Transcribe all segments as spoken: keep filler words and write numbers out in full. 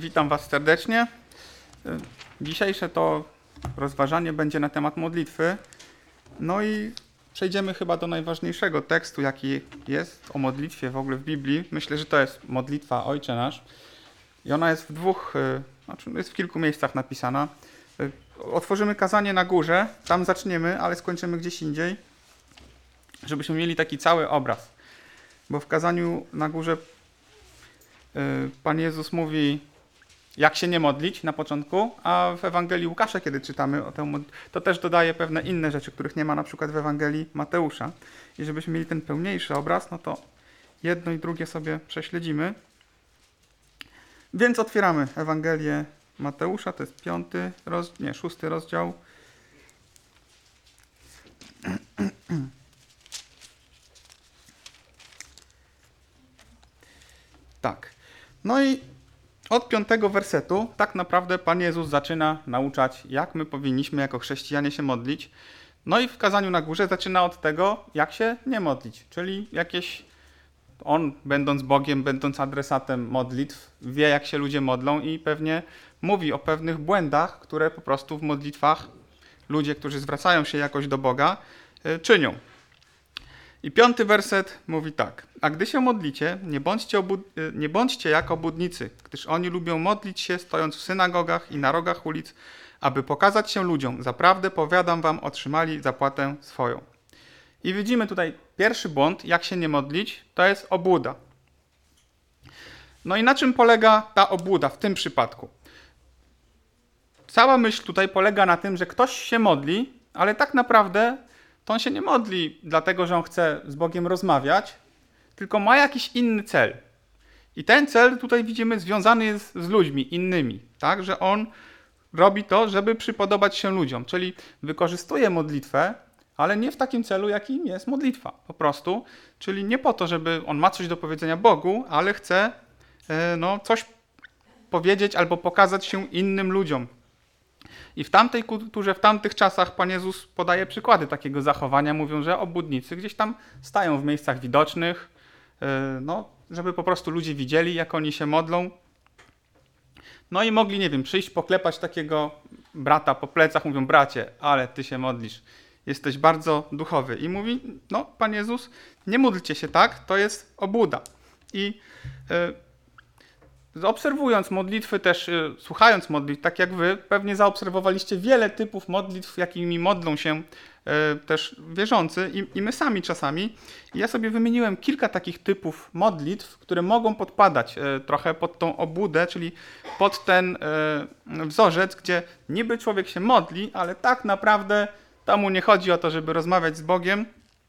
Witam Was serdecznie. Dzisiejsze to rozważanie będzie na temat modlitwy. No i przejdziemy chyba do najważniejszego tekstu, jaki jest o modlitwie w ogóle w Biblii. Myślę, że to jest modlitwa Ojcze Nasz. I ona jest w dwóch, znaczy jest w kilku miejscach napisana. Otworzymy kazanie na górze, tam zaczniemy, ale skończymy gdzieś indziej, żebyśmy mieli taki cały obraz. Bo w kazaniu na górze Pan Jezus mówi, jak się nie modlić na początku, a w Ewangelii Łukasza, kiedy czytamy o tę to też dodaje pewne inne rzeczy, których nie ma na przykład w Ewangelii Mateusza. I żebyśmy mieli ten pełniejszy obraz, no to jedno i drugie sobie prześledzimy. Więc otwieramy Ewangelię Mateusza, to jest piąty, roz... nie, szósty rozdział. Tak. No i od piątego wersetu tak naprawdę Pan Jezus zaczyna nauczać, jak my powinniśmy jako chrześcijanie się modlić. No i w kazaniu na górze zaczyna od tego, jak się nie modlić, czyli jakieś On, będąc Bogiem, będąc adresatem modlitw, wie, jak się ludzie modlą i pewnie mówi o pewnych błędach, które po prostu w modlitwach ludzie, którzy zwracają się jakoś do Boga, czynią. I piąty werset mówi tak. A gdy się modlicie, nie bądźcie, obud- nie bądźcie jak obłudnicy, gdyż oni lubią modlić się, stojąc w synagogach i na rogach ulic, aby pokazać się ludziom. Zaprawdę, powiadam wam, otrzymali zapłatę swoją. I widzimy tutaj pierwszy błąd, jak się nie modlić, to jest obłuda. No i na czym polega ta obłuda w tym przypadku? Cała myśl tutaj polega na tym, że ktoś się modli, ale tak naprawdę to on się nie modli dlatego, że on chce z Bogiem rozmawiać, tylko ma jakiś inny cel. I ten cel tutaj widzimy związany jest z ludźmi innymi, tak? Że on robi to, żeby przypodobać się ludziom, czyli wykorzystuje modlitwę, ale nie w takim celu, jakim jest modlitwa, po prostu. Czyli nie po to, żeby on ma coś do powiedzenia Bogu, ale chce no, coś powiedzieć albo pokazać się innym ludziom. I w tamtej kulturze, w tamtych czasach Pan Jezus podaje przykłady takiego zachowania. Mówią, że obłudnicy gdzieś tam stają w miejscach widocznych, no, żeby po prostu ludzie widzieli, jak oni się modlą. No i mogli, nie wiem, przyjść, poklepać takiego brata po plecach. Mówią, bracie, ale ty się modlisz. Jesteś bardzo duchowy. I mówi, no, Pan Jezus, nie módlcie się tak, to jest obłuda. I obserwując modlitwy też, słuchając modlitw, tak jak wy, pewnie zaobserwowaliście wiele typów modlitw, jakimi modlą się też wierzący i, i my sami czasami. I ja sobie wymieniłem kilka takich typów modlitw, które mogą podpadać trochę pod tą obłudę, czyli pod ten wzorzec, gdzie niby człowiek się modli, ale tak naprawdę tam mu nie chodzi o to, żeby rozmawiać z Bogiem,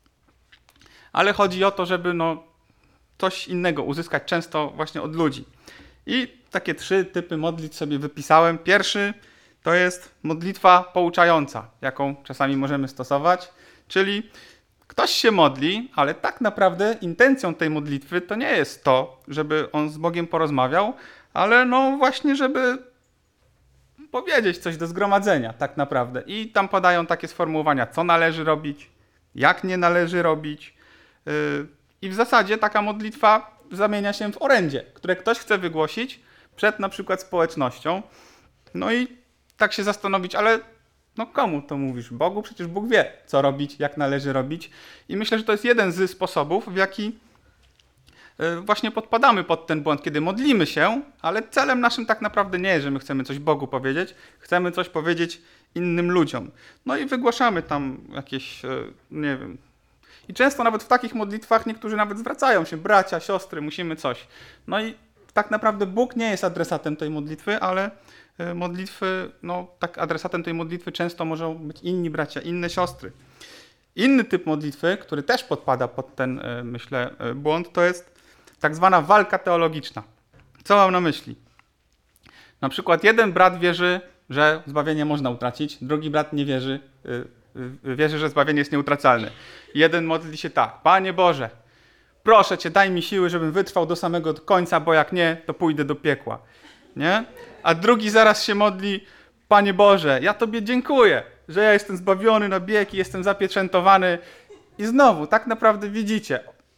ale chodzi o to, żeby no, coś innego uzyskać, często właśnie od ludzi. I takie trzy typy modlitw sobie wypisałem. Pierwszy to jest modlitwa pouczająca, jaką czasami możemy stosować, czyli ktoś się modli, ale tak naprawdę intencją tej modlitwy to nie jest to, żeby on z Bogiem porozmawiał, ale no właśnie, żeby powiedzieć coś do zgromadzenia tak naprawdę. I tam podają takie sformułowania, co należy robić, jak nie należy robić. I w zasadzie taka modlitwa zamienia się w orędzie, które ktoś chce wygłosić przed na przykład społecznością. No i tak się zastanowić, ale no komu to mówisz? Bogu? Przecież Bóg wie, co robić, jak należy robić. I myślę, że to jest jeden z sposobów, w jaki właśnie podpadamy pod ten błąd, kiedy modlimy się, ale celem naszym tak naprawdę nie jest, że my chcemy coś Bogu powiedzieć, chcemy coś powiedzieć innym ludziom. No i wygłaszamy tam jakieś, nie wiem, i często nawet w takich modlitwach niektórzy nawet zwracają się, bracia, siostry, musimy coś. No i tak naprawdę Bóg nie jest adresatem tej modlitwy, ale modlitwy, no tak adresatem tej modlitwy często mogą być inni bracia, inne siostry. Inny typ modlitwy, który też podpada pod ten, myślę, błąd, to jest tak zwana walka teologiczna. Co mam na myśli? Na przykład jeden brat wierzy, że zbawienie można utracić, drugi brat nie wierzy, wierzy, że zbawienie jest nieutracalne. Jeden modli się tak, Panie Boże, proszę Cię, daj mi siły, żebym wytrwał do samego końca, bo jak nie, to pójdę do piekła. Nie? A drugi zaraz się modli, Panie Boże, ja Tobie dziękuję, że ja jestem zbawiony na wieki, jestem zapieczętowany. I znowu, tak naprawdę widzicie,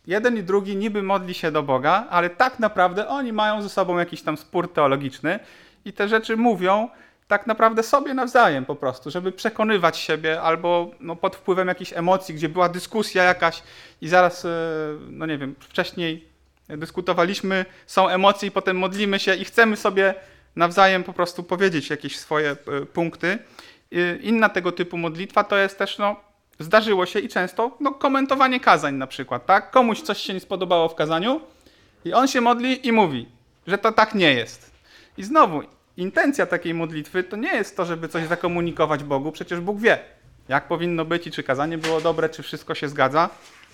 jeden i drugi niby modli się do Boga, ale tak naprawdę oni mają ze sobą jakiś tam spór teologiczny i te rzeczy mówią tak naprawdę sobie nawzajem po prostu, żeby przekonywać siebie albo no, pod wpływem jakichś emocji, gdzie była dyskusja jakaś i zaraz, no nie wiem, wcześniej dyskutowaliśmy, są emocje i potem modlimy się i chcemy sobie nawzajem po prostu powiedzieć jakieś swoje punkty. Inna tego typu modlitwa to jest też, no, zdarzyło się i często, no, komentowanie kazań na przykład, tak? Komuś coś się nie spodobało w kazaniu i on się modli i mówi, że to tak nie jest. I znowu, intencja takiej modlitwy to nie jest to, żeby coś zakomunikować Bogu, przecież Bóg wie, jak powinno być i czy kazanie było dobre, czy wszystko się zgadza.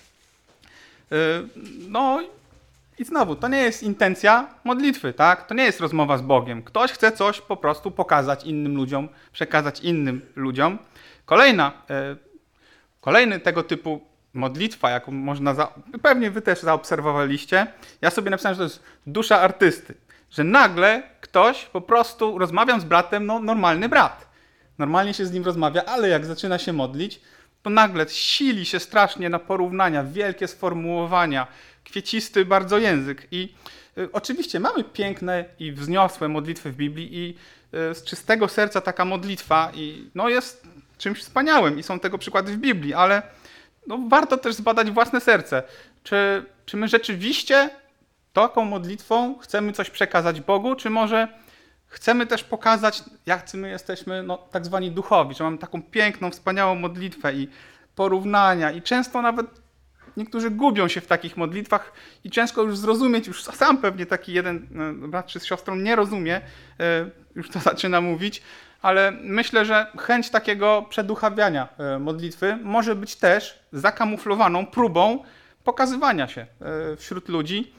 No i znowu, to nie jest intencja modlitwy, tak? To nie jest rozmowa z Bogiem. Ktoś chce coś po prostu pokazać innym ludziom, przekazać innym ludziom. Kolejna, kolejny tego typu modlitwa, jaką można, za... pewnie wy też zaobserwowaliście, ja sobie napisałem, że to jest dusza artysty. Że nagle ktoś po prostu, rozmawiam z bratem, no normalny brat. Normalnie się z nim rozmawia, ale jak zaczyna się modlić, to nagle sili się strasznie na porównania, wielkie sformułowania, kwiecisty bardzo język. I y, oczywiście mamy piękne i wzniosłe modlitwy w Biblii i y, z czystego serca taka modlitwa i, no, jest czymś wspaniałym i są tego przykłady w Biblii, ale no, warto też zbadać własne serce. Czy, czy my rzeczywiście taką modlitwą chcemy coś przekazać Bogu, czy może chcemy też pokazać, jak my jesteśmy, no, tak zwani duchowi, że mamy taką piękną, wspaniałą modlitwę i porównania i często nawet niektórzy gubią się w takich modlitwach i ciężko już zrozumieć, już sam pewnie taki jeden brat czy z siostrą nie rozumie, już to zaczyna mówić, ale myślę, że chęć takiego przeduchawiania modlitwy może być też zakamuflowaną próbą pokazywania się wśród ludzi.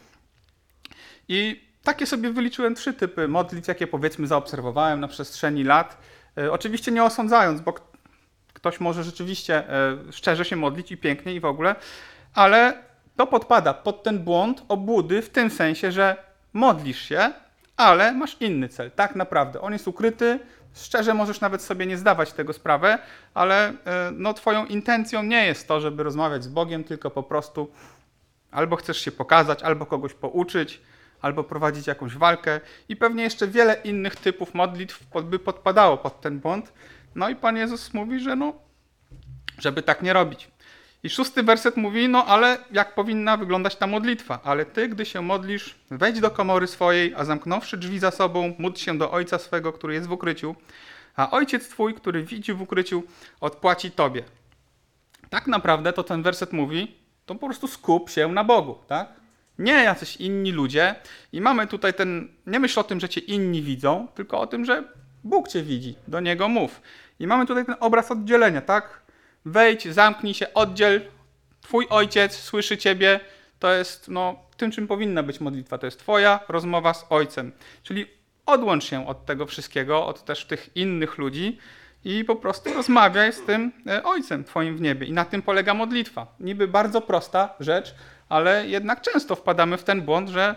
I takie sobie wyliczyłem trzy typy modlitw, jakie powiedzmy zaobserwowałem na przestrzeni lat. E, oczywiście nie osądzając, bo ktoś może rzeczywiście e, szczerze się modlić i pięknie i w ogóle, ale to podpada pod ten błąd obłudy w tym sensie, że modlisz się, ale masz inny cel. Tak naprawdę. On jest ukryty, szczerze możesz nawet sobie nie zdawać tego sprawy, ale e, no, twoją intencją nie jest to, żeby rozmawiać z Bogiem, tylko po prostu albo chcesz się pokazać, albo kogoś pouczyć, albo prowadzić jakąś walkę i pewnie jeszcze wiele innych typów modlitw by podpadało pod ten błąd. No i Pan Jezus mówi, że no, żeby tak nie robić. I szósty werset mówi, no ale jak powinna wyglądać ta modlitwa? Ale ty, gdy się modlisz, wejdź do komory swojej, a zamknąwszy drzwi za sobą, módl się do Ojca swego, który jest w ukryciu, a Ojciec twój, który widzi w ukryciu, odpłaci tobie. Tak naprawdę to ten werset mówi, to po prostu skup się na Bogu, tak? Nie jacyś inni ludzie i mamy tutaj ten, nie myśl o tym, że cię inni widzą, tylko o tym, że Bóg cię widzi, do Niego mów. I mamy tutaj ten obraz oddzielenia, tak? Wejdź, zamknij się, oddziel, twój ojciec słyszy ciebie, to jest no, tym, czym powinna być modlitwa, to jest twoja rozmowa z ojcem. Czyli odłącz się od tego wszystkiego, od też tych innych ludzi i po prostu rozmawiaj z tym ojcem twoim w niebie. I na tym polega modlitwa. Niby bardzo prosta rzecz, ale jednak często wpadamy w ten błąd, że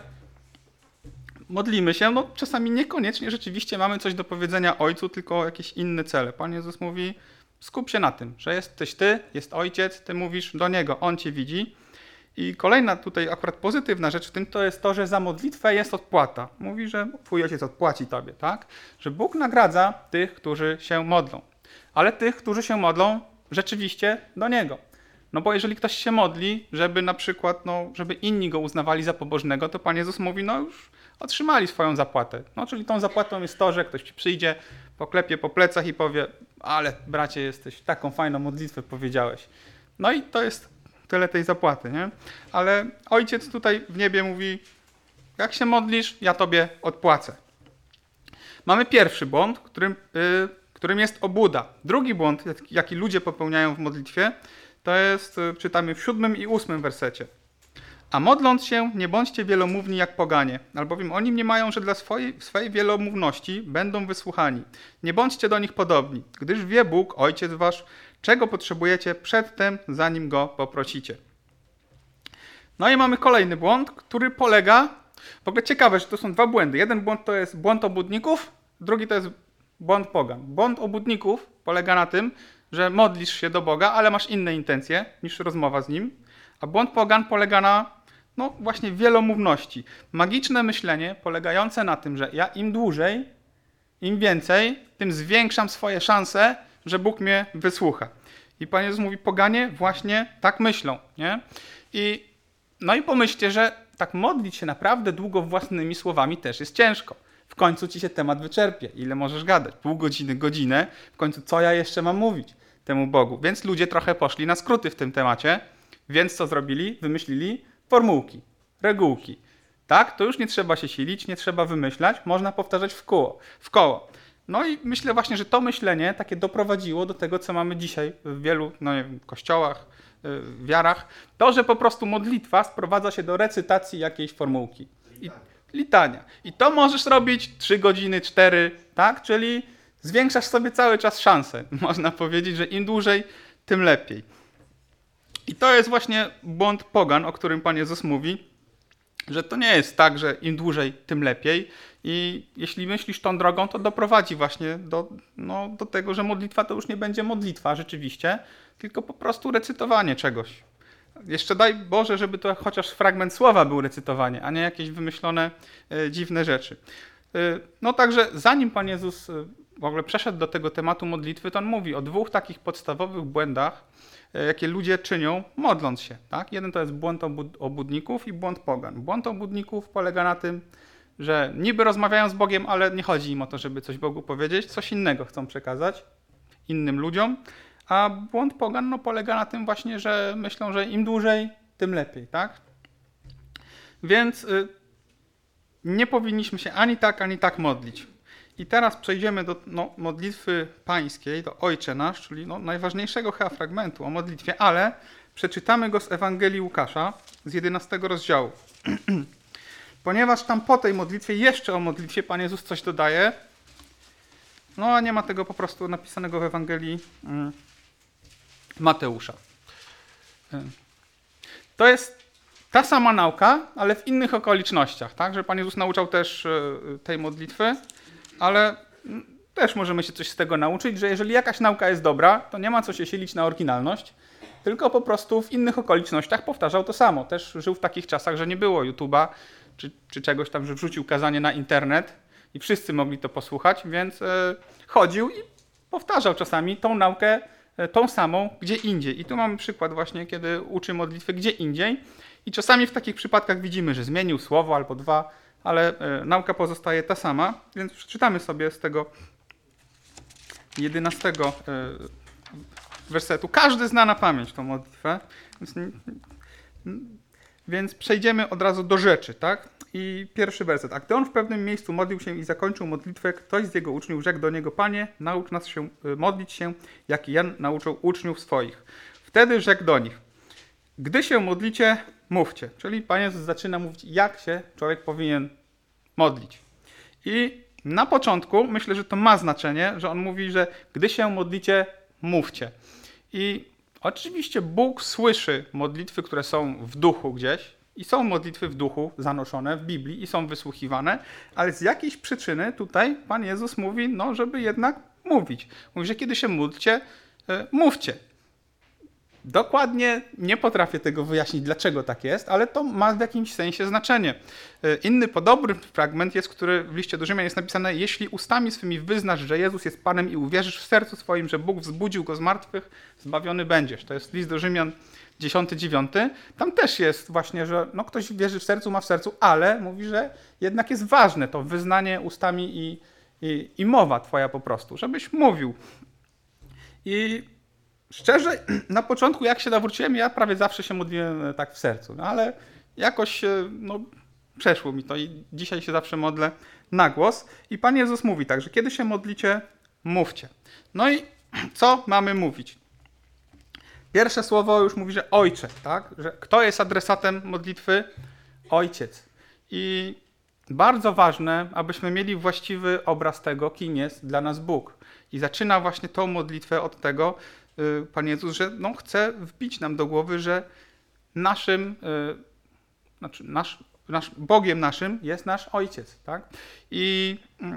modlimy się, no czasami niekoniecznie rzeczywiście mamy coś do powiedzenia Ojcu, tylko jakieś inne cele. Pan Jezus mówi, skup się na tym, że jesteś ty, jest Ojciec, ty mówisz do Niego, On cię widzi. I kolejna tutaj akurat pozytywna rzecz w tym to jest to, że za modlitwę jest odpłata. Mówi, że twój Ojciec odpłaci tobie, tak? Że Bóg nagradza tych, którzy się modlą. Ale tych, którzy się modlą rzeczywiście do Niego. No bo jeżeli ktoś się modli, żeby na przykład, no, żeby inni go uznawali za pobożnego, to Pan Jezus mówi, no już otrzymali swoją zapłatę. No czyli tą zapłatą jest to, że ktoś ci przyjdzie, poklepie po plecach i powie, ale bracie, jesteś taką fajną modlitwę powiedziałeś. No i to jest tyle tej zapłaty, nie? Ale Ojciec tutaj w niebie mówi, jak się modlisz, ja tobie odpłacę. Mamy pierwszy błąd, którym, yy, którym jest obłuda. Drugi błąd, jaki ludzie popełniają w modlitwie, to jest, czytamy w siódmym i ósmym wersecie. A modląc się, nie bądźcie wielomówni jak poganie, albowiem oni mniemają, że dla swojej, swojej wielomówności będą wysłuchani. Nie bądźcie do nich podobni, gdyż wie Bóg, Ojciec wasz, czego potrzebujecie przedtem, zanim Go poprosicie. No i mamy kolejny błąd, który polega, w ogóle ciekawe, że to są dwa błędy. Jeden błąd to jest błąd obłudników, drugi to jest błąd pogan. Błąd obłudników polega na tym, że modlisz się do Boga, ale masz inne intencje niż rozmowa z Nim. A błąd pogan polega na, no właśnie, wielomówności. Magiczne myślenie polegające na tym, że ja im dłużej, im więcej, tym zwiększam swoje szanse, że Bóg mnie wysłucha. I Pan Jezus mówi, poganie właśnie tak myślą, nie? I, no i pomyślcie, że tak modlić się naprawdę długo własnymi słowami też jest ciężko. W końcu ci się temat wyczerpie. Ile możesz gadać? Pół godziny, godzinę. W końcu co ja jeszcze mam mówić temu Bogu? Więc ludzie trochę poszli na skróty w tym temacie. Więc co zrobili? Wymyślili formułki, regułki. Tak? To już nie trzeba się silić, nie trzeba wymyślać. Można powtarzać w koło. W koło. No i myślę właśnie, że to myślenie takie doprowadziło do tego, co mamy dzisiaj w wielu, no nie wiem, kościołach, yy, wiarach. To, że po prostu modlitwa sprowadza się do recytacji jakiejś formułki. I, litania. I to możesz robić trzy godziny, cztery, tak? Czyli zwiększasz sobie cały czas szanse. Można powiedzieć, że im dłużej, tym lepiej. I to jest właśnie błąd pogan, o którym Pan Jezus mówi, że to nie jest tak, że im dłużej, tym lepiej. I jeśli myślisz tą drogą, to doprowadzi właśnie do, no, do tego, że modlitwa to już nie będzie modlitwa rzeczywiście, tylko po prostu recytowanie czegoś. Jeszcze daj Boże, żeby to chociaż fragment słowa był recytowanie, a nie jakieś wymyślone e, dziwne rzeczy. E, no także zanim Pan Jezus e, w ogóle przeszedł do tego tematu modlitwy, to on mówi o dwóch takich podstawowych błędach, e, jakie ludzie czynią modląc się. Tak? Jeden to jest błąd obud- obudników i błąd pogan. Błąd obudników polega na tym, że niby rozmawiają z Bogiem, ale nie chodzi im o to, żeby coś Bogu powiedzieć, coś innego chcą przekazać innym ludziom. A błąd pogan no, polega na tym właśnie, że myślą, że im dłużej, tym lepiej, tak? Więc y, nie powinniśmy się ani tak, ani tak modlić. I teraz przejdziemy do no, modlitwy pańskiej, do Ojcze Nasz, czyli no, najważniejszego chyba fragmentu o modlitwie, ale przeczytamy go z Ewangelii Łukasza z jedenastego rozdziału. Ponieważ tam po tej modlitwie, jeszcze o modlitwie Pan Jezus coś dodaje, no a nie ma tego po prostu napisanego w Ewangelii mm, Mateusza. To jest ta sama nauka, ale w innych okolicznościach, tak? Że Pan Jezus nauczał też tej modlitwy, ale też możemy się coś z tego nauczyć, że jeżeli jakaś nauka jest dobra, to nie ma co się silić na oryginalność, tylko po prostu w innych okolicznościach powtarzał to samo. Też żył w takich czasach, że nie było YouTube'a czy, czy czegoś tam, że wrzucił kazanie na internet i wszyscy mogli to posłuchać, więc chodził i powtarzał czasami tą naukę tą samą gdzie indziej. I tu mamy przykład właśnie, kiedy uczy modlitwy gdzie indziej i czasami w takich przypadkach widzimy, że zmienił słowo albo dwa, ale e, nauka pozostaje ta sama, więc przeczytamy sobie z tego jedenastego e, wersetu. Każdy zna na pamięć tą modlitwę, więc, więc przejdziemy od razu do rzeczy, tak? I pierwszy werset. A gdy on w pewnym miejscu modlił się i zakończył modlitwę, ktoś z jego uczniów rzekł do niego: Panie, naucz nas się modlić się, jak Jan nauczył uczniów swoich. Wtedy rzekł do nich: gdy się modlicie, mówcie. Czyli Pan Jezus zaczyna mówić, jak się człowiek powinien modlić. I na początku myślę, że to ma znaczenie, że on mówi, że gdy się modlicie, mówcie. I oczywiście Bóg słyszy modlitwy, które są w duchu gdzieś, i są modlitwy w duchu zanoszone w Biblii i są wysłuchiwane, ale z jakiejś przyczyny tutaj Pan Jezus mówi, no, żeby jednak mówić. Mówi, że kiedy się módlcie, mówcie. Dokładnie nie potrafię tego wyjaśnić, dlaczego tak jest, ale to ma w jakimś sensie znaczenie. Inny podobny fragment jest, który w liście do Rzymian jest napisane: jeśli ustami swymi wyznasz, że Jezus jest Panem i uwierzysz w sercu swoim, że Bóg wzbudził Go z martwych, zbawiony będziesz. To jest list do Rzymian dziesiąty, dziewiąty. Tam też jest właśnie, że no ktoś wierzy w sercu, ma w sercu, ale mówi, że jednak jest ważne to wyznanie ustami i, i, i mowa twoja po prostu, żebyś mówił. I szczerze, na początku jak się nawróciłem, ja prawie zawsze się modliłem tak w sercu, no ale jakoś no, przeszło mi to i dzisiaj się zawsze modlę na głos. I Pan Jezus mówi tak, że kiedy się modlicie, mówcie. No i co mamy mówić? Pierwsze słowo już mówi, że Ojcze, tak? Że kto jest adresatem modlitwy? Ojciec. I bardzo ważne, abyśmy mieli właściwy obraz tego, kim jest dla nas Bóg. I zaczyna właśnie tą modlitwę od tego, Pan Jezus, że no, chce wbić nam do głowy, że naszym, yy, znaczy nasz, nasz, Bogiem naszym jest nasz Ojciec. Tak? I yy,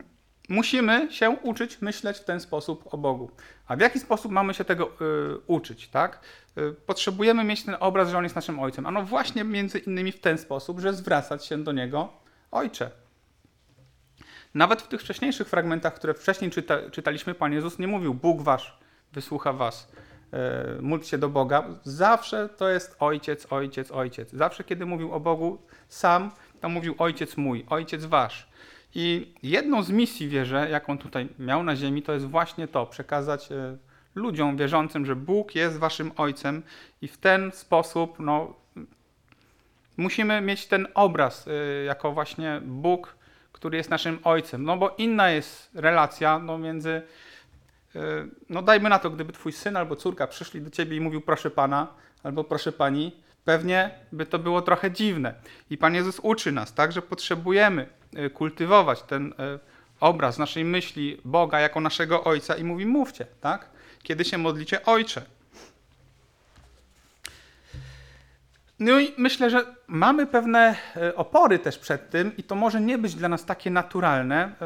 musimy się uczyć myśleć w ten sposób o Bogu. A w jaki sposób mamy się tego y, uczyć, tak? Y, potrzebujemy mieć ten obraz, że On jest naszym Ojcem. Ano właśnie między innymi w ten sposób, że zwracać się do Niego Ojcze. Nawet w tych wcześniejszych fragmentach, które wcześniej czyta, czytaliśmy, Pan Jezus nie mówił Bóg wasz wysłucha was, y, módl się do Boga. Zawsze to jest Ojciec, Ojciec, Ojciec. Zawsze kiedy mówił o Bogu sam, to mówił Ojciec mój, Ojciec wasz. I jedną z misji, wierzę, jaką tutaj miał na ziemi, to jest właśnie to, przekazać y, ludziom wierzącym, że Bóg jest waszym Ojcem i w ten sposób no, musimy mieć ten obraz y, jako właśnie Bóg, który jest naszym Ojcem. No bo inna jest relacja no, między, y, no dajmy na to, gdyby twój syn albo córka przyszli do ciebie i mówił proszę Pana albo proszę Pani, pewnie by to było trochę dziwne. I Pan Jezus uczy nas, tak, że potrzebujemy kultywować ten obraz naszej myśli Boga jako naszego Ojca i mówi mówcie, tak? Kiedy się modlicie Ojcze. No i myślę, że mamy pewne opory też przed tym i to może nie być dla nas takie naturalne,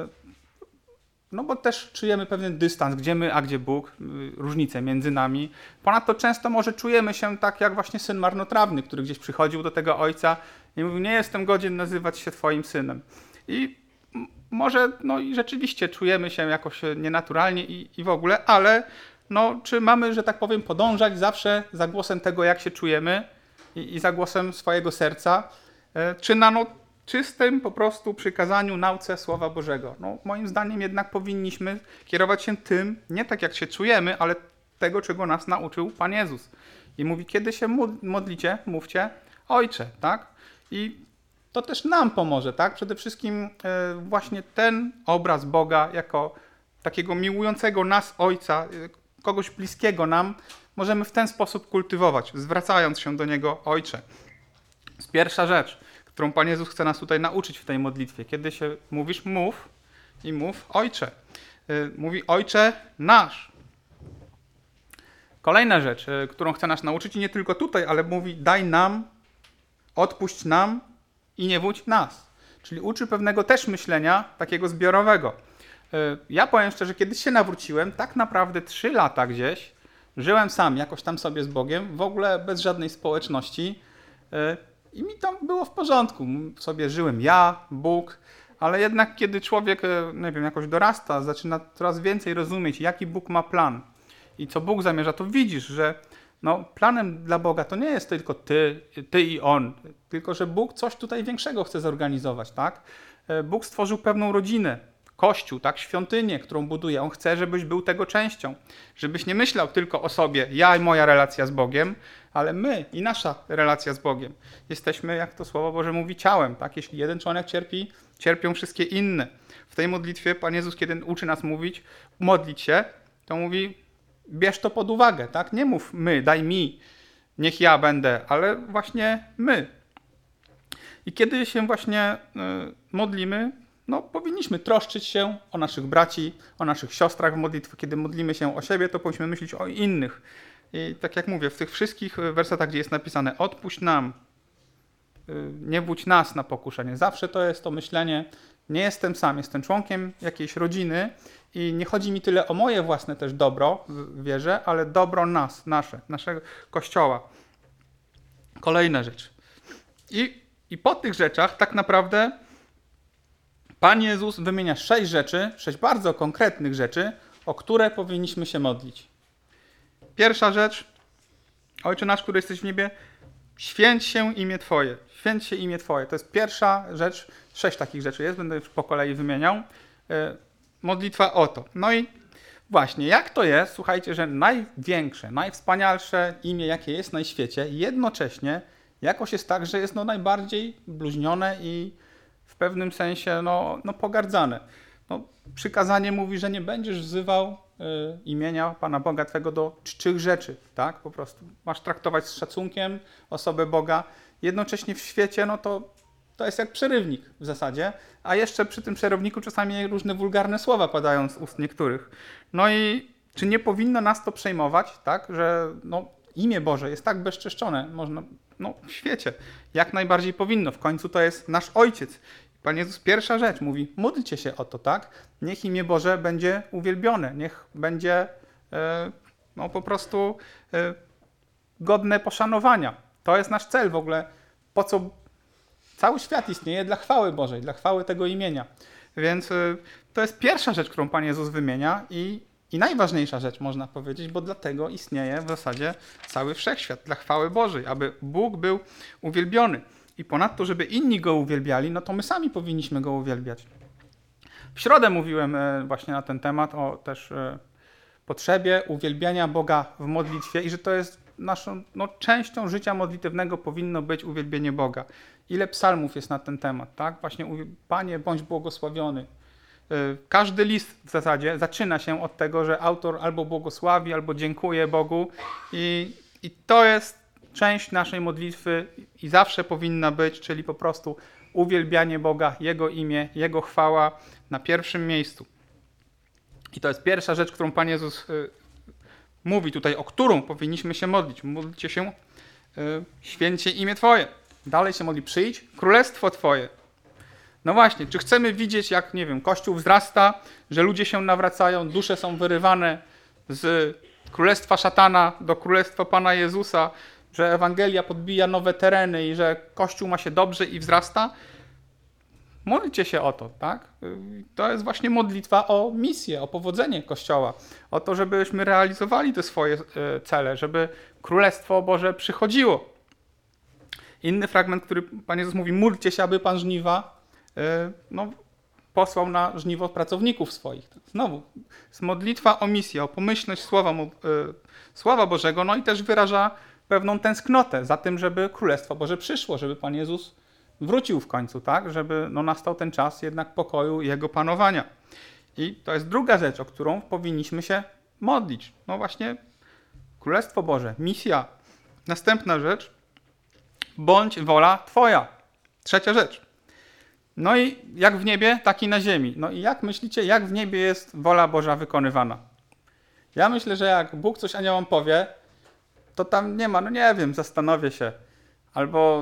no bo też czujemy pewien dystans, gdzie my, a gdzie Bóg, różnice między nami. Ponadto często może czujemy się tak jak właśnie syn marnotrawny, który gdzieś przychodził do tego ojca i mówił, nie jestem godzien nazywać się twoim synem. I może no i rzeczywiście czujemy się jakoś nienaturalnie i, i w ogóle, ale no, czy mamy, że tak powiem, podążać zawsze za głosem tego, jak się czujemy i, i za głosem swojego serca, czy na no, czystym po prostu przykazaniu, nauce Słowa Bożego. No, moim zdaniem jednak powinniśmy kierować się tym, nie tak jak się czujemy, ale tego, czego nas nauczył Pan Jezus. I mówi, kiedy się modlicie, mówcie Ojcze, tak? I to też nam pomoże, tak? Przede wszystkim e, właśnie ten obraz Boga jako takiego miłującego nas Ojca, e, kogoś bliskiego nam, możemy w ten sposób kultywować, zwracając się do Niego Ojcze. To jest pierwsza rzecz, którą Pan Jezus chce nas tutaj nauczyć w tej modlitwie. Kiedy się mówisz, mów i mów Ojcze. E, mówi Ojcze nasz. Kolejna rzecz, e, którą chce nas nauczyć i nie tylko tutaj, ale mówi daj nam, odpuść nam, i nie wódź nas. Czyli uczy pewnego też myślenia takiego zbiorowego. Ja powiem szczerze, kiedyś się nawróciłem, tak naprawdę trzy lata gdzieś, żyłem sam, jakoś tam sobie z Bogiem, w ogóle bez żadnej społeczności i mi tam było w porządku. Sobie żyłem ja, Bóg, ale jednak kiedy człowiek, nie wiem, jakoś dorasta, zaczyna coraz więcej rozumieć, jaki Bóg ma plan i co Bóg zamierza, to widzisz, że no, planem dla Boga to nie jest tylko ty, ty i On, tylko że Bóg coś tutaj większego chce zorganizować, tak? Bóg stworzył pewną rodzinę, Kościół, tak? Świątynię, którą buduje. On chce, żebyś był tego częścią, żebyś nie myślał tylko o sobie, ja i moja relacja z Bogiem, ale my i nasza relacja z Bogiem. Jesteśmy, jak to Słowo Boże mówi, ciałem, tak? Jeśli jeden członek cierpi, cierpią wszystkie inne. W tej modlitwie Pan Jezus, kiedy uczy nas mówić, modlić się, to mówi, bierz to pod uwagę, tak? Nie mów my, daj mi, niech ja będę, ale właśnie my. I kiedy się właśnie modlimy, no powinniśmy troszczyć się o naszych braci, o naszych siostrach w modlitwie. Kiedy modlimy się o siebie, to powinniśmy myśleć o innych. I tak jak mówię, w tych wszystkich wersetach, gdzie jest napisane odpuść nam, nie wódź nas na pokuszenie. Zawsze to jest to myślenie, nie jestem sam, jestem członkiem jakiejś rodziny i nie chodzi mi tyle o moje własne też dobro w wierze, ale dobro nas, nasze, naszego Kościoła. Kolejna rzecz. I, i po tych rzeczach tak naprawdę Pan Jezus wymienia sześć rzeczy, sześć bardzo konkretnych rzeczy, o które powinniśmy się modlić. Pierwsza rzecz, Ojcze nasz, który jesteś w niebie, święć się imię Twoje. Święć się imię Twoje. To jest pierwsza rzecz. Sześć takich rzeczy jest, będę po kolei wymieniał. Modlitwa o to. No i właśnie, jak to jest, słuchajcie, że największe, najwspanialsze imię, jakie jest na świecie, jednocześnie jakoś jest tak, że jest no najbardziej bluźnione i w pewnym sensie no, no pogardzane. No, przykazanie mówi, że nie będziesz wzywał y, imienia Pana Boga Twego do czczych rzeczy, tak? Po prostu masz traktować z szacunkiem osobę Boga. Jednocześnie w świecie, no to, to jest jak przerywnik w zasadzie, a jeszcze przy tym przerywniku czasami różne wulgarne słowa padają z ust niektórych. No i czy nie powinno nas to przejmować, tak? Że no, imię Boże jest tak bezczeszczone, można, no w świecie, jak najbardziej powinno. W końcu to jest nasz Ojciec. Pan Jezus, pierwsza rzecz, mówi, módlcie się o to, tak? Niech imię Boże będzie uwielbione, niech będzie e, no, po prostu e, godne poszanowania. To jest nasz cel w ogóle, po co cały świat istnieje, dla chwały Bożej, dla chwały tego imienia. Więc e, to jest pierwsza rzecz, którą Pan Jezus wymienia i, i najważniejsza rzecz, można powiedzieć, bo dlatego istnieje w zasadzie cały wszechświat, dla chwały Bożej, aby Bóg był uwielbiony. I ponadto, żeby inni Go uwielbiali, no to my sami powinniśmy Go uwielbiać. W środę mówiłem właśnie na ten temat, o też potrzebie uwielbiania Boga w modlitwie i że to jest naszą no, częścią życia modlitewnego powinno być uwielbienie Boga. Ile psalmów jest na ten temat, tak? Właśnie Panie, bądź błogosławiony. Każdy list w zasadzie zaczyna się od tego, że autor albo błogosławi, albo dziękuje Bogu i, i to jest część naszej modlitwy i zawsze powinna być, czyli po prostu uwielbianie Boga, Jego imię, Jego chwała na pierwszym miejscu. I to jest pierwsza rzecz, którą Pan Jezus y, mówi tutaj, o którą powinniśmy się modlić. Módlcie się, y, święcie imię Twoje. Dalej się modli, przyjdź królestwo Twoje. No właśnie, czy chcemy widzieć, jak, nie wiem, Kościół wzrasta, że ludzie się nawracają, dusze są wyrywane z królestwa szatana do królestwa Pana Jezusa, że Ewangelia podbija nowe tereny i że Kościół ma się dobrze i wzrasta? Módlcie się o to, tak? To jest właśnie modlitwa o misję, o powodzenie Kościoła, o to, żebyśmy realizowali te swoje cele, żeby Królestwo Boże przychodziło. Inny fragment, który Pan Jezus mówi, módlcie się, aby Pan żniwa no, posłał na żniwo pracowników swoich. Znowu, jest modlitwa o misję, o pomyślność Słowa, Słowa Bożego, no i też wyraża pewną tęsknotę za tym, żeby Królestwo Boże przyszło, żeby Pan Jezus wrócił w końcu, tak? Żeby no, nastał ten czas jednak pokoju i Jego panowania. I to jest druga rzecz, o którą powinniśmy się modlić. No właśnie Królestwo Boże, misja. Następna rzecz, bądź wola Twoja. Trzecia rzecz. No i jak w niebie, tak i na ziemi. No i jak myślicie, jak w niebie jest wola Boża wykonywana? Ja myślę, że jak Bóg coś aniołom powie, to tam nie ma, no nie wiem, zastanowię się. Albo,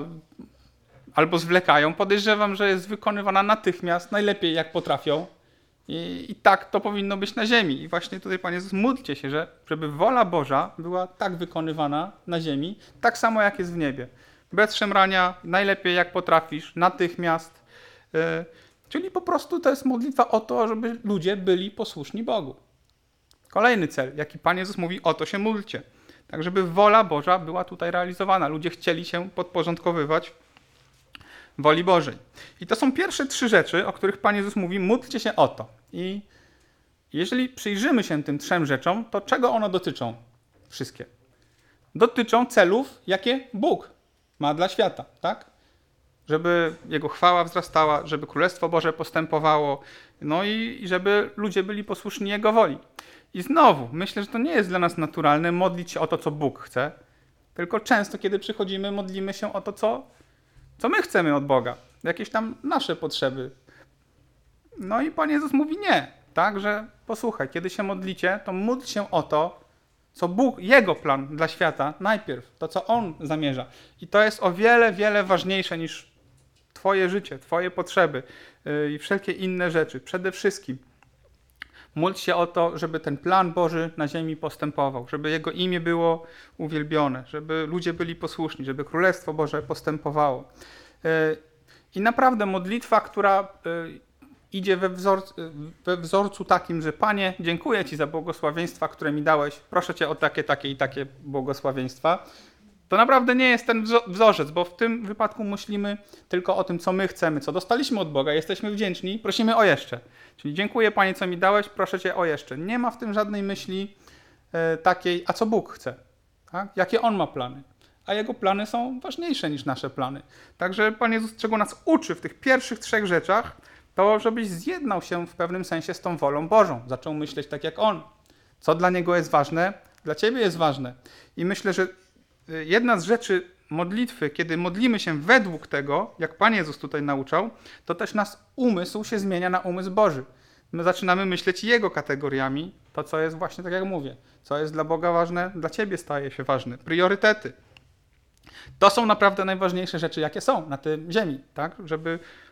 albo zwlekają. Podejrzewam, że jest wykonywana natychmiast, najlepiej jak potrafią. I, I tak to powinno być na ziemi. I właśnie tutaj, Panie Jezus, módlcie się, że, żeby wola Boża była tak wykonywana na ziemi, tak samo jak jest w niebie. Bez szemrania, najlepiej jak potrafisz, natychmiast. Yy, czyli po prostu to jest modlitwa o to, żeby ludzie byli posłuszni Bogu. Kolejny cel, jaki Pan Jezus mówi, o to się módlcie. Tak, żeby wola Boża była tutaj realizowana. Ludzie chcieli się podporządkowywać woli Bożej. I to są pierwsze trzy rzeczy, o których Pan Jezus mówi, módlcie się o to. I jeżeli przyjrzymy się tym trzem rzeczom, to czego one dotyczą? Wszystkie. Dotyczą celów, jakie Bóg ma dla świata, tak? Żeby Jego chwała wzrastała, żeby Królestwo Boże postępowało, no i, i żeby ludzie byli posłuszni Jego woli. I znowu, myślę, że to nie jest dla nas naturalne modlić się o to, co Bóg chce, tylko często, kiedy przychodzimy, modlimy się o to, co, co my chcemy od Boga. Jakieś tam nasze potrzeby. No i Pan Jezus mówi nie, tak, że posłuchaj, kiedy się modlicie, to módl się o to, co Bóg, Jego plan dla świata najpierw, to co On zamierza. I to jest o wiele, wiele ważniejsze niż Twoje życie, Twoje potrzeby yy, i wszelkie inne rzeczy. Przede wszystkim módl się o to, żeby ten plan Boży na ziemi postępował, żeby Jego imię było uwielbione, żeby ludzie byli posłuszni, żeby Królestwo Boże postępowało. Yy, I naprawdę modlitwa, która yy, idzie we, wzor, we wzorcu takim, że Panie, dziękuję Ci za błogosławieństwa, które mi dałeś, proszę Cię o takie, takie i takie błogosławieństwa. To naprawdę nie jest ten wzorzec, bo w tym wypadku myślimy tylko o tym, co my chcemy, co dostaliśmy od Boga, jesteśmy wdzięczni, prosimy o jeszcze. Czyli dziękuję Panie, co mi dałeś, proszę Cię o jeszcze. Nie ma w tym żadnej myśli e, takiej, a co Bóg chce, tak? Jakie On ma plany. A Jego plany są ważniejsze niż nasze plany. Także Pan Jezus, czego nas uczy w tych pierwszych trzech rzeczach, to żebyś zjednał się w pewnym sensie z tą wolą Bożą. Zaczął myśleć tak jak On. Co dla Niego jest ważne, dla Ciebie jest ważne. I myślę, że jedna z rzeczy modlitwy, kiedy modlimy się według tego, jak Pan Jezus tutaj nauczał, to też nasz umysł się zmienia na umysł Boży. My zaczynamy myśleć Jego kategoriami, to co jest właśnie tak jak mówię, co jest dla Boga ważne, dla Ciebie staje się ważne. Priorytety. To są naprawdę najważniejsze rzeczy, jakie są na tej ziemi, tak? Żeby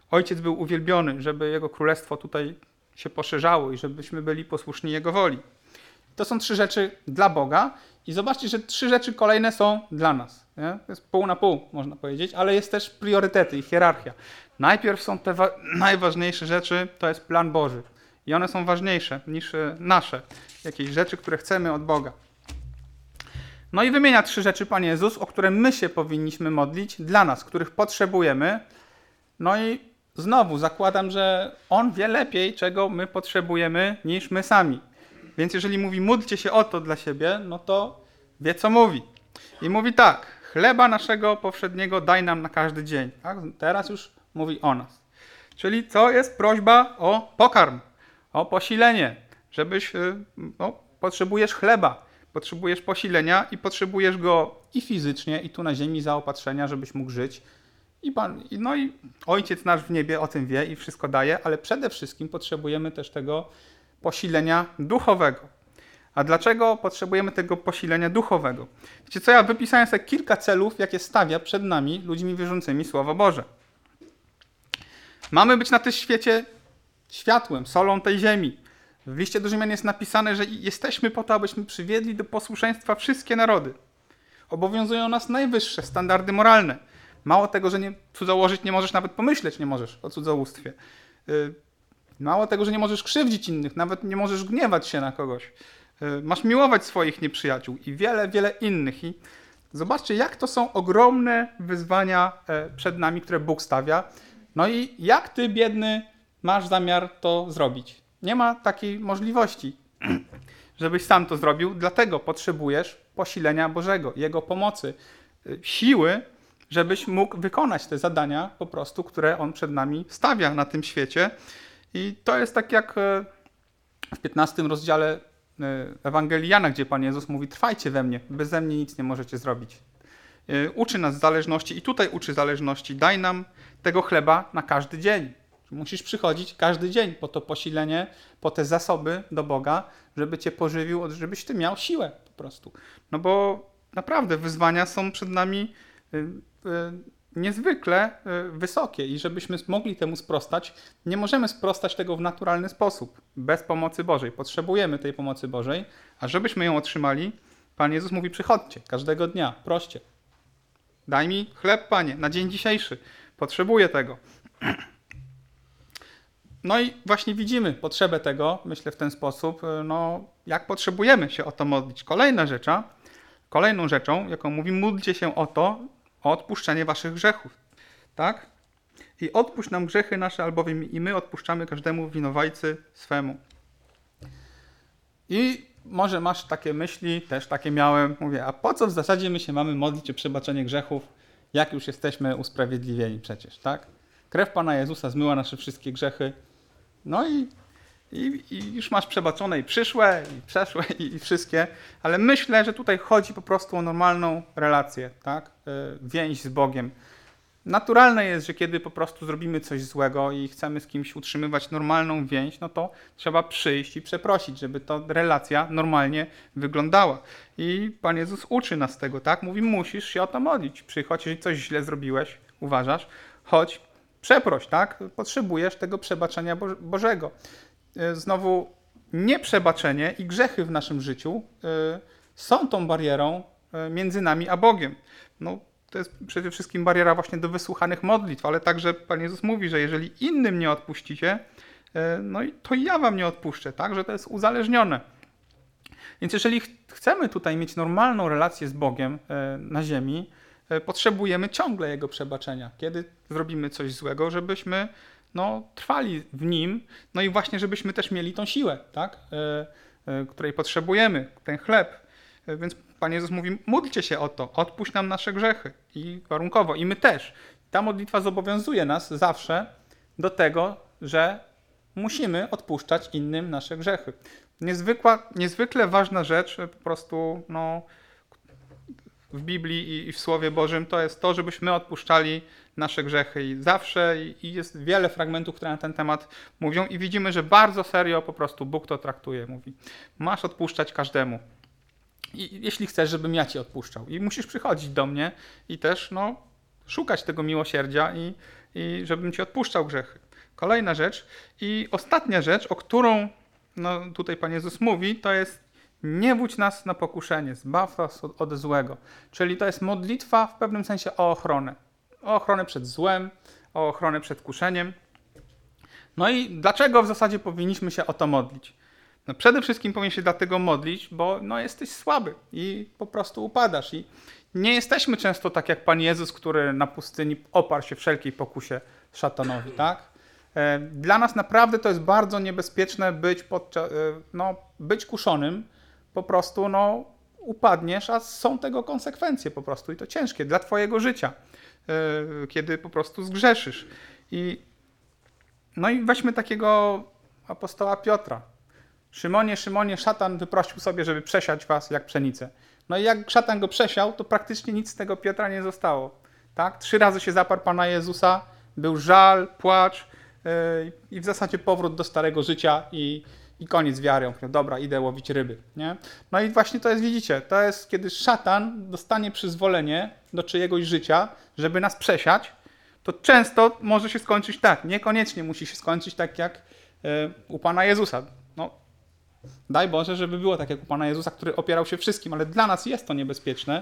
Ojciec był uwielbiony, żeby Jego królestwo tutaj się poszerzało i żebyśmy byli posłuszni Jego woli. To są trzy rzeczy dla Boga i zobaczcie, że trzy rzeczy kolejne są dla nas. Nie? To jest pół na pół, można powiedzieć, ale jest też priorytety i hierarchia. Najpierw są te wa- najważniejsze rzeczy, to jest plan Boży. I one są ważniejsze niż nasze, jakieś rzeczy, które chcemy od Boga. No i wymienia trzy rzeczy Pan Jezus, o które my się powinniśmy modlić dla nas, których potrzebujemy. No i znowu zakładam, że On wie lepiej, czego my potrzebujemy, niż my sami. Więc jeżeli mówi módlcie się o to dla siebie, no to wie co mówi. I mówi tak, chleba naszego powszedniego daj nam na każdy dzień. Tak? Teraz już mówi o nas. Czyli co jest prośba o pokarm, o posilenie, żebyś, no, potrzebujesz chleba, potrzebujesz posilenia i potrzebujesz go i fizycznie, i tu na ziemi zaopatrzenia, żebyś mógł żyć. I Pan, no i Ojciec nasz w niebie o tym wie i wszystko daje, ale przede wszystkim potrzebujemy też tego posilenia duchowego. A dlaczego potrzebujemy tego posilenia duchowego? Wiecie co, ja wypisałem sobie kilka celów, jakie stawia przed nami, ludźmi wierzącymi, Słowo Boże. Mamy być na tym świecie światłem, solą tej ziemi. W liście do Rzymian jest napisane, że jesteśmy po to, abyśmy przywiedli do posłuszeństwa wszystkie narody. Obowiązują nas najwyższe standardy moralne. Mało tego, że nie, cudzołożyć nie możesz, nawet pomyśleć nie możesz o cudzołóstwie. Yy, mało tego, że nie możesz krzywdzić innych, nawet nie możesz gniewać się na kogoś. Yy, masz miłować swoich nieprzyjaciół i wiele, wiele innych. I zobaczcie, jak to są ogromne wyzwania e, przed nami, które Bóg stawia. No i jak ty, biedny, masz zamiar to zrobić? Nie ma takiej możliwości, żebyś sam to zrobił, dlatego potrzebujesz posilenia Bożego, Jego pomocy, siły, żebyś mógł wykonać te zadania po prostu, które On przed nami stawia na tym świecie. I to jest tak jak w piętnastym rozdziale Ewangelii Jana, gdzie Pan Jezus mówi: trwajcie we mnie, beze mnie nic nie możecie zrobić. Uczy nas zależności i tutaj uczy zależności. Daj nam tego chleba na każdy dzień. Musisz przychodzić każdy dzień po to posilenie, po te zasoby do Boga, żeby cię pożywił, żebyś ty miał siłę po prostu. No bo naprawdę wyzwania są przed nami y, y, niezwykle y, wysokie i żebyśmy mogli temu sprostać, nie możemy sprostać tego w naturalny sposób, bez pomocy Bożej. Potrzebujemy tej pomocy Bożej, a żebyśmy ją otrzymali, Pan Jezus mówi: przychodźcie każdego dnia, proście. Daj mi chleb, Panie, na dzień dzisiejszy. Potrzebuję tego. No i właśnie widzimy potrzebę tego, myślę w ten sposób, no jak potrzebujemy się o to modlić. Kolejna rzecz, kolejną rzeczą, jaką mówi, módlcie się o to, o odpuszczenie waszych grzechów. Tak? I odpuść nam grzechy nasze, albowiem i my odpuszczamy każdemu winowajcy swemu. I może masz takie myśli, też takie miałem, mówię, a po co w zasadzie my się mamy modlić o przebaczenie grzechów, jak już jesteśmy usprawiedliwieni przecież, tak? Krew Pana Jezusa zmyła nasze wszystkie grzechy. No i, i, i już masz przebaczone i przyszłe, i przeszłe, i, i wszystkie. Ale myślę, że tutaj chodzi po prostu o normalną relację, tak? Więź z Bogiem. Naturalne jest, że kiedy po prostu zrobimy coś złego i chcemy z kimś utrzymywać normalną więź, no to trzeba przyjść i przeprosić, żeby ta relacja normalnie wyglądała. I Pan Jezus uczy nas tego, tak? Mówi, musisz się o to modlić. Przychodź, jeżeli coś źle zrobiłeś, uważasz, chodź, przeproś, tak? Potrzebujesz tego przebaczenia Bożego. Znowu, nieprzebaczenie i grzechy w naszym życiu są tą barierą między nami a Bogiem. No, to jest przede wszystkim bariera właśnie do wysłuchanych modlitw, ale także Pan Jezus mówi, że jeżeli innym nie odpuścicie, no i to ja wam nie odpuszczę, tak? Że to jest uzależnione. Więc jeżeli ch- chcemy tutaj mieć normalną relację z Bogiem na ziemi, potrzebujemy ciągle Jego przebaczenia. Kiedy zrobimy coś złego, żebyśmy no, trwali w Nim, no i właśnie żebyśmy też mieli tą siłę, tak? Której potrzebujemy, ten chleb. Więc Pan Jezus mówi, módlcie się o to, odpuść nam nasze grzechy i warunkowo, i my też. Ta modlitwa zobowiązuje nas zawsze do tego, że musimy odpuszczać innym nasze grzechy. Niezwykła, niezwykle ważna rzecz po prostu no, w Biblii i w Słowie Bożym to jest to, żebyśmy odpuszczali nasze grzechy i zawsze i jest wiele fragmentów, które na ten temat mówią i widzimy, że bardzo serio po prostu Bóg to traktuje. Mówi, masz odpuszczać każdemu. I jeśli chcesz, żebym ja ci odpuszczał. I musisz przychodzić do mnie i też no, szukać tego miłosierdzia i, i żebym ci odpuszczał grzechy. Kolejna rzecz i ostatnia rzecz, o którą no, tutaj Pan Jezus mówi, to jest nie wódź nas na pokuszenie, zbaw nas od, od złego. Czyli to jest modlitwa w pewnym sensie o ochronę. O ochronę przed złem, o ochronę przed kuszeniem. No i dlaczego w zasadzie powinniśmy się o to modlić? No przede wszystkim powinien się dlatego modlić, bo no jesteś słaby i po prostu upadasz. I nie jesteśmy często tak jak Pan Jezus, który na pustyni oparł się wszelkiej pokusie szatanowi, tak? Dla nas naprawdę to jest bardzo niebezpieczne być, podczas, no, być kuszonym, po prostu no, upadniesz, a są tego konsekwencje po prostu i to ciężkie dla twojego życia, kiedy po prostu zgrzeszysz. I, no i weźmy takiego apostoła Piotra. Szymonie, Szymonie, szatan wyprosił sobie, żeby przesiać was jak pszenicę. No i jak szatan go przesiał, to praktycznie nic z tego Piotra nie zostało. Tak? Trzy razy się zaparł Pana Jezusa, był żal, płacz yy, i w zasadzie powrót do starego życia i, i koniec wiary. No dobra, idę łowić ryby. Nie? No i właśnie to jest, widzicie, to jest kiedy szatan dostanie przyzwolenie do czyjegoś życia, żeby nas przesiać, to często może się skończyć tak, niekoniecznie musi się skończyć tak jak yy, u Pana Jezusa. No, daj Boże, żeby było tak jak u Pana Jezusa, który opierał się wszystkim, ale dla nas jest to niebezpieczne.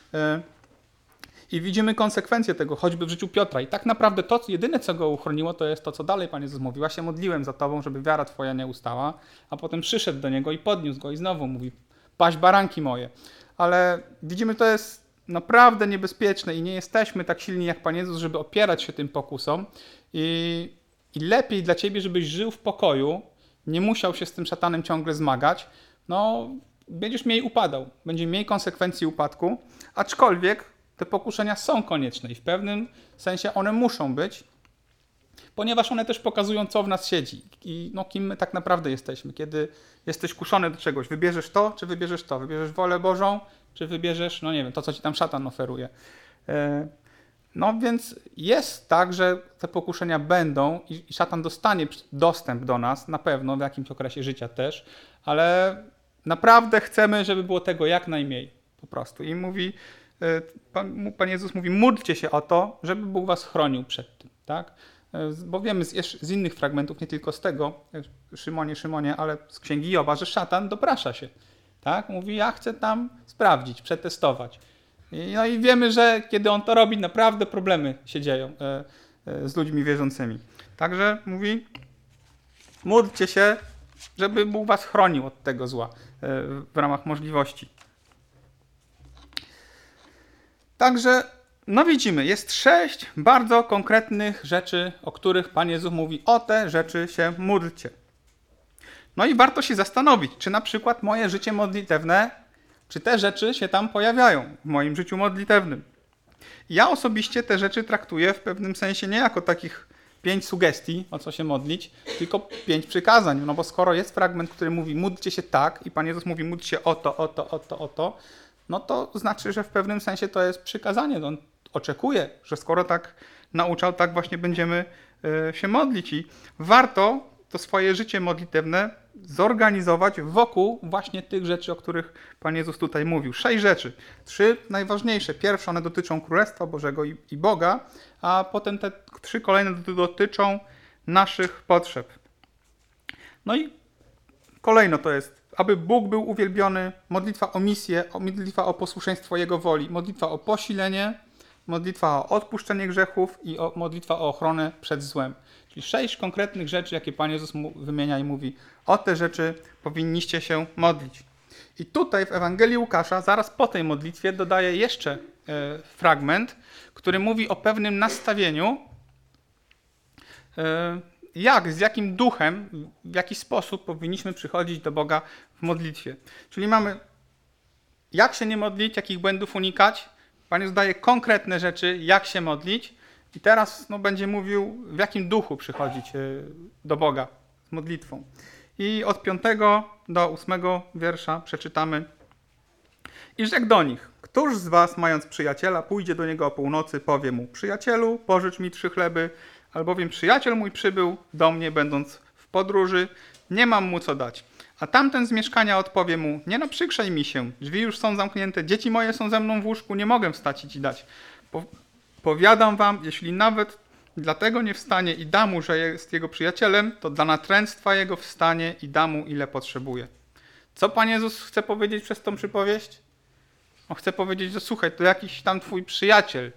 I widzimy konsekwencje tego, choćby w życiu Piotra. I tak naprawdę to, jedyne co go uchroniło, to jest to, co dalej Pan Jezus mówił. Ja się modliłem za Tobą, żeby wiara Twoja nie ustała, a potem przyszedł do niego i podniósł go i znowu mówi, paść baranki moje. Ale widzimy, to jest naprawdę niebezpieczne i nie jesteśmy tak silni jak Pan Jezus, żeby opierać się tym pokusom. I, i lepiej dla Ciebie, żebyś żył w pokoju, nie musiał się z tym szatanem ciągle zmagać, no będziesz mniej upadał, będzie mniej konsekwencji upadku, aczkolwiek te pokuszenia są konieczne i w pewnym sensie one muszą być, ponieważ one też pokazują, co w nas siedzi i no, kim my tak naprawdę jesteśmy. Kiedy jesteś kuszony do czegoś, wybierzesz to, czy wybierzesz to, wybierzesz wolę Bożą, czy wybierzesz, no nie wiem, to, co ci tam szatan oferuje. No więc jest tak, że te pokuszenia będą i szatan dostanie dostęp do nas, na pewno w jakimś okresie życia też, ale naprawdę chcemy, żeby było tego jak najmniej po prostu. I mówi, Pan, Pan Jezus mówi, módlcie się o to, żeby Bóg was chronił przed tym, tak? Bo wiemy z, z innych fragmentów, nie tylko z tego, Szymonie, Szymonie, ale z Księgi Joba, że szatan doprasza się, tak? Mówi, ja chcę tam sprawdzić, przetestować. No i wiemy, że kiedy on to robi, naprawdę problemy się dzieją z ludźmi wierzącymi. Także mówi, módlcie się, żeby Bóg was chronił od tego zła w ramach możliwości. Także, no widzimy, jest sześć bardzo konkretnych rzeczy, o których Pan Jezus mówi, o te rzeczy się módlcie. No i warto się zastanowić, czy na przykład moje życie modlitewne, czy te rzeczy się tam pojawiają w moim życiu modlitewnym. Ja osobiście te rzeczy traktuję w pewnym sensie nie jako takich pięć sugestii, o co się modlić, tylko pięć przykazań. No bo skoro jest fragment, który mówi módlcie się tak i Pan Jezus mówi módlcie się o to, o to, o to, o to, no to znaczy, że w pewnym sensie to jest przykazanie. On oczekuje, że skoro tak nauczał, tak właśnie będziemy się modlić. I warto to swoje życie modlitewne zorganizować wokół właśnie tych rzeczy, o których Pan Jezus tutaj mówił. Sześć rzeczy. Trzy najważniejsze. Pierwsze, one dotyczą Królestwa Bożego i, i Boga, a potem te trzy kolejne dotyczą naszych potrzeb. No i kolejno to jest, aby Bóg był uwielbiony, modlitwa o misję, modlitwa o posłuszeństwo Jego woli, modlitwa o posilenie, modlitwa o odpuszczenie grzechów i o, modlitwa o ochronę przed złem. Czyli sześć konkretnych rzeczy, jakie Pan Jezus wymienia i mówi, o te rzeczy powinniście się modlić. I tutaj w Ewangelii Łukasza, zaraz po tej modlitwie, dodaje jeszcze e, fragment, który mówi o pewnym nastawieniu, e, jak, z jakim duchem, w jaki sposób powinniśmy przychodzić do Boga w modlitwie. Czyli mamy, jak się nie modlić, jakich błędów unikać. Pan Jezus daje konkretne rzeczy, jak się modlić. I teraz no, będzie mówił, w jakim duchu przychodzić do Boga z modlitwą. I od piątego do ósmego wiersza przeczytamy. I rzekł do nich, któż z was, mając przyjaciela, pójdzie do niego o północy, powie mu, przyjacielu, pożycz mi trzy chleby, albowiem przyjaciel mój przybył do mnie, będąc w podróży, nie mam mu co dać. A tamten z mieszkania odpowie mu, nie naprzykrzaj mi się, drzwi już są zamknięte, dzieci moje są ze mną w łóżku, nie mogę wstać i ci dać. Po, powiadam wam, jeśli nawet dlatego nie wstanie i da mu, że jest jego przyjacielem, to dla natręctwa jego wstanie i da mu, ile potrzebuje. Co Pan Jezus chce powiedzieć przez tą przypowieść? On chce powiedzieć, że słuchaj, to jakiś tam twój przyjaciel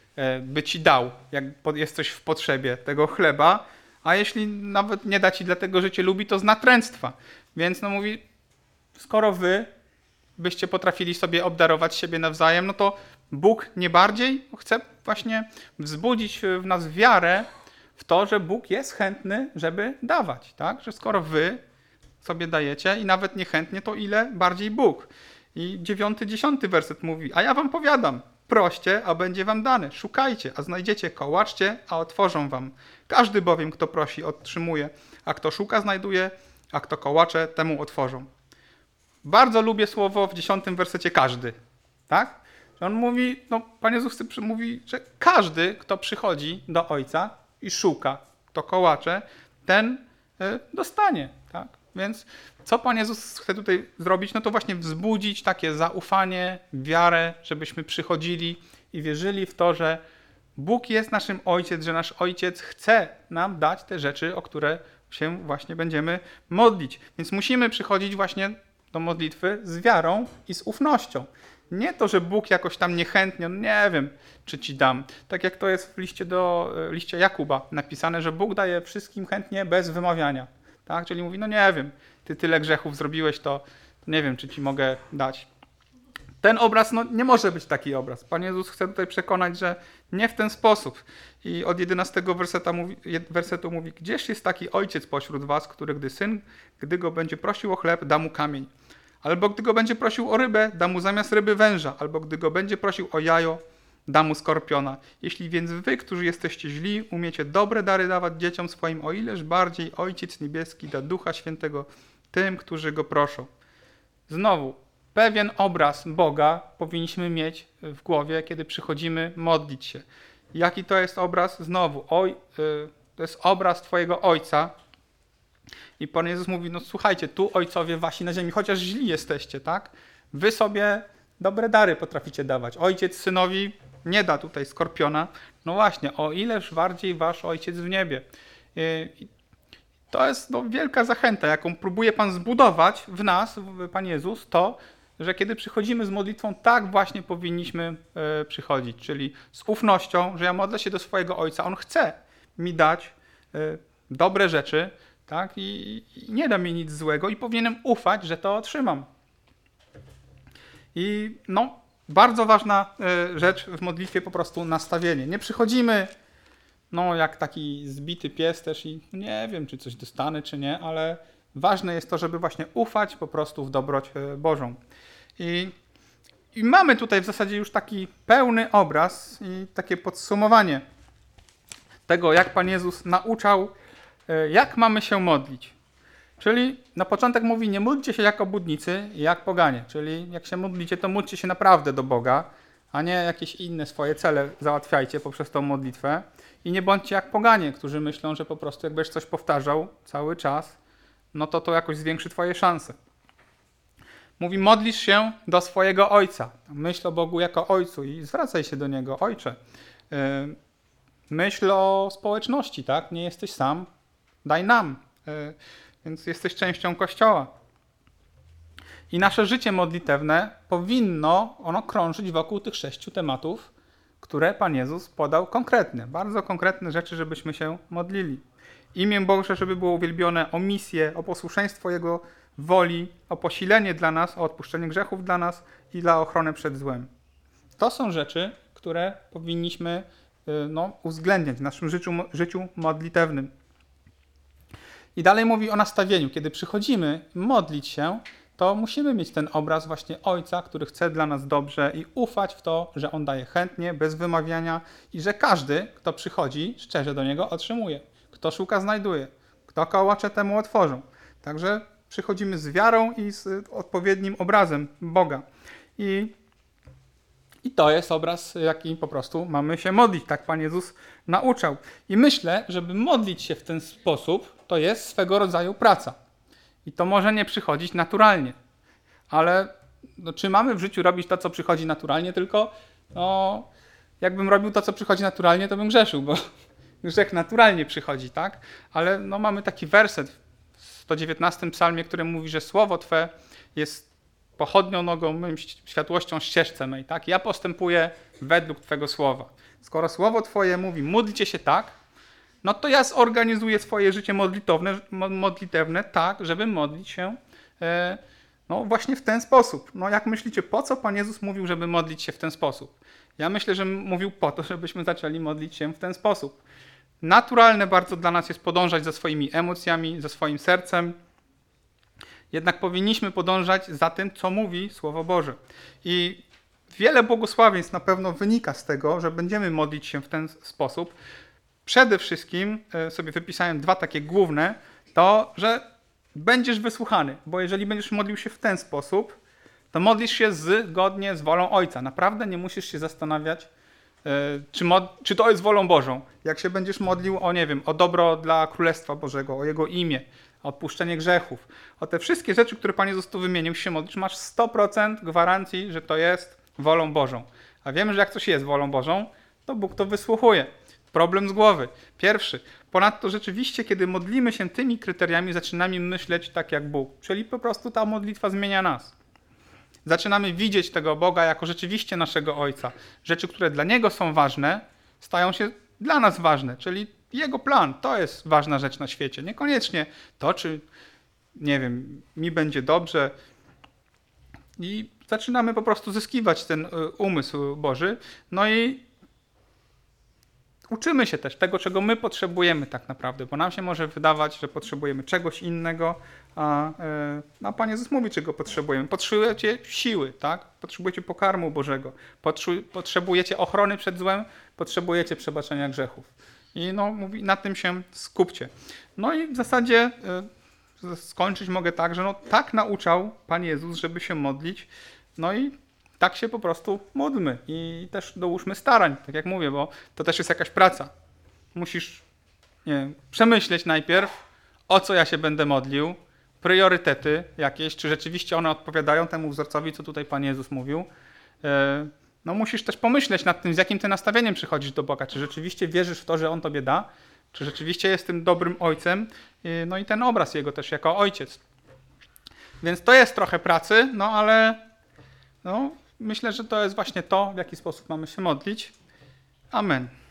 by ci dał, jak jesteś w potrzebie tego chleba, a jeśli nawet nie da ci dlatego, że cię lubi, to z natręctwa. Więc no mówi, skoro wy byście potrafili sobie obdarować siebie nawzajem, no to Bóg nie bardziej chce właśnie wzbudzić w nas wiarę w to, że Bóg jest chętny, żeby dawać, tak? Że skoro wy sobie dajecie i nawet niechętnie, to ile bardziej Bóg. I dziewiąty, dziesiąty werset mówi, a ja wam powiadam, proście, a będzie wam dane, szukajcie, a znajdziecie, kołaczcie, a otworzą wam. Każdy bowiem, kto prosi, otrzymuje, a kto szuka, znajduje, a kto kołacze, temu otworzą. Bardzo lubię słowo w dziesiątym wersecie każdy, tak? On mówi, no Pan Jezus mówi, że każdy, kto przychodzi do Ojca i szuka, kto kołacze, ten y, dostanie, tak? Więc co Pan Jezus chce tutaj zrobić? No to właśnie wzbudzić takie zaufanie, wiarę, żebyśmy przychodzili i wierzyli w to, że Bóg jest naszym Ojciec, że nasz Ojciec chce nam dać te rzeczy, o które się właśnie będziemy modlić. Więc musimy przychodzić właśnie do modlitwy z wiarą i z ufnością. Nie to, że Bóg jakoś tam niechętnie, no nie wiem, czy ci dam. Tak jak to jest w liście do liście Jakuba napisane, że Bóg daje wszystkim chętnie bez wymawiania. Tak? Czyli mówi, no nie wiem, ty tyle grzechów zrobiłeś, to, to nie wiem, czy ci mogę dać. Ten obraz, no nie może być taki obraz. Pan Jezus chce tutaj przekonać, że nie w ten sposób. I od jedenastego werseta mówi, wersetu mówi, gdzież jest taki ojciec pośród was, który gdy syn, gdy go będzie prosił o chleb, da mu kamień. Albo gdy go będzie prosił o rybę, da mu zamiast ryby węża. Albo gdy go będzie prosił o jajo, da mu skorpiona. Jeśli więc wy, którzy jesteście źli, umiecie dobre dary dawać dzieciom swoim, o ileż bardziej Ojciec Niebieski da Ducha Świętego tym, którzy go proszą. Znowu, pewien obraz Boga powinniśmy mieć w głowie, kiedy przychodzimy modlić się. Jaki to jest obraz? Znowu, oj, to jest obraz Twojego Ojca. I Pan Jezus mówi, no słuchajcie, tu ojcowie wasi na ziemi, chociaż źli jesteście, tak? Wy sobie dobre dary potraficie dawać. Ojciec synowi nie da tutaj skorpiona. No właśnie, o ileż bardziej wasz Ojciec w niebie. I to jest no, wielka zachęta, jaką próbuje Pan zbudować w nas, Pan Jezus, to, że kiedy przychodzimy z modlitwą, tak właśnie powinniśmy e, przychodzić, czyli z ufnością, że ja modlę się do swojego Ojca, On chce mi dać e, dobre rzeczy, tak, i, i nie da mi nic złego i powinienem ufać, że to otrzymam. I no, bardzo ważna e, rzecz w modlitwie, po prostu nastawienie. Nie przychodzimy no jak taki zbity pies też i nie wiem, czy coś dostanę, czy nie, ale ważne jest to, żeby właśnie ufać po prostu w dobroć Bożą. I, i mamy tutaj w zasadzie już taki pełny obraz i takie podsumowanie tego, jak Pan Jezus nauczał, jak mamy się modlić. Czyli na początek mówi, nie módlcie się jak obłudnicy i jak poganie. Czyli jak się modlicie, to módlcie się naprawdę do Boga, a nie jakieś inne swoje cele załatwiajcie poprzez tą modlitwę. I nie bądźcie jak poganie, którzy myślą, że po prostu jakbyś coś powtarzał cały czas, no to to jakoś zwiększy twoje szanse. Mówi, modlisz się do swojego Ojca. Myśl o Bogu jako Ojcu i zwracaj się do Niego. Ojcze, yy, myśl o społeczności, tak? Nie jesteś sam, daj nam. Yy, więc jesteś częścią Kościoła. I nasze życie modlitewne powinno ono krążyć wokół tych sześciu tematów, które Pan Jezus podał konkretne, bardzo konkretne rzeczy, żebyśmy się modlili. Imię Boże, żeby było uwielbione, o misję, o posłuszeństwo Jego woli, o posilenie dla nas, o odpuszczenie grzechów dla nas i dla ochrony przed złem. To są rzeczy, które powinniśmy no, uwzględniać w naszym życiu, życiu modlitewnym. I dalej mówi o nastawieniu. Kiedy przychodzimy modlić się, to musimy mieć ten obraz właśnie Ojca, który chce dla nas dobrze i ufać w to, że On daje chętnie, bez wymawiania i że każdy, kto przychodzi, szczerze do Niego otrzymuje. Kto szuka, znajduje. Kto kołacze, temu otworzą. Także przychodzimy z wiarą i z odpowiednim obrazem Boga. I, i to jest obraz, jaki po prostu mamy się modlić. Tak Pan Jezus nauczał. I myślę, żeby modlić się w ten sposób, to jest swego rodzaju praca. I to może nie przychodzić naturalnie. Ale no, czy mamy w życiu robić to, co przychodzi naturalnie? Tylko no, jakbym robił to, co przychodzi naturalnie, to bym grzeszył, bo grzech naturalnie przychodzi, tak? Ale no, mamy taki werset w sto dziewiętnastym psalmie, który mówi, że słowo Twe jest pochodnią nogą, moją światłością ścieżce mej, tak? Ja postępuję według Twego słowa. Skoro słowo Twoje mówi, módlcie się tak, no to ja zorganizuję swoje życie modlitewne, modlitewne tak, żeby modlić się e, no właśnie w ten sposób. No jak myślicie, po co Pan Jezus mówił, żeby modlić się w ten sposób? Ja myślę, że mówił po to, żebyśmy zaczęli modlić się w ten sposób. Naturalne bardzo dla nas jest podążać za swoimi emocjami, za swoim sercem. Jednak powinniśmy podążać za tym, co mówi Słowo Boże. I wiele błogosławieństw na pewno wynika z tego, że będziemy modlić się w ten sposób. Przede wszystkim sobie wypisałem dwa takie główne, to, że będziesz wysłuchany, bo jeżeli będziesz modlił się w ten sposób, to modlisz się zgodnie z wolą Ojca. Naprawdę nie musisz się zastanawiać, czy, mod, czy to jest wolą Bożą. Jak się będziesz modlił o, nie wiem, o dobro dla Królestwa Bożego, o Jego imię, o odpuszczenie grzechów, o te wszystkie rzeczy, które Pan Jezus tu wymienił, się modlisz, masz sto procent gwarancji, że to jest wolą Bożą. A wiemy, że jak coś jest wolą Bożą, to Bóg to wysłuchuje. Problem z głowy. Pierwszy. Ponadto rzeczywiście, kiedy modlimy się tymi kryteriami, zaczynamy myśleć tak jak Bóg. Czyli po prostu ta modlitwa zmienia nas. Zaczynamy widzieć tego Boga jako rzeczywiście naszego Ojca. Rzeczy, które dla Niego są ważne, stają się dla nas ważne. Czyli Jego plan to jest ważna rzecz na świecie. Niekoniecznie to, czy, nie wiem, mi będzie dobrze. I zaczynamy po prostu zyskiwać ten umysł Boży. No i uczymy się też tego, czego my potrzebujemy tak naprawdę, bo nam się może wydawać, że potrzebujemy czegoś innego, a, a Pan Jezus mówi, czego potrzebujemy. Potrzebujecie siły, tak? Potrzebujecie pokarmu Bożego, potrzebujecie ochrony przed złem, potrzebujecie przebaczenia grzechów. I no, mówi, na tym się skupcie. No i w zasadzie y, skończyć mogę tak, że no, tak nauczał Pan Jezus, żeby się modlić, no i tak się po prostu módlmy i też dołóżmy starań, tak jak mówię, bo to też jest jakaś praca. Musisz, nie wiem, przemyśleć najpierw, o co ja się będę modlił, priorytety jakieś, czy rzeczywiście one odpowiadają temu wzorcowi, co tutaj Pan Jezus mówił. No musisz też pomyśleć nad tym, z jakim ty nastawieniem przychodzisz do Boga, czy rzeczywiście wierzysz w to, że On tobie da, czy rzeczywiście jest tym dobrym Ojcem, no i ten obraz Jego też jako Ojciec. Więc to jest trochę pracy, no ale no, myślę, że to jest właśnie to, w jaki sposób mamy się modlić. Amen.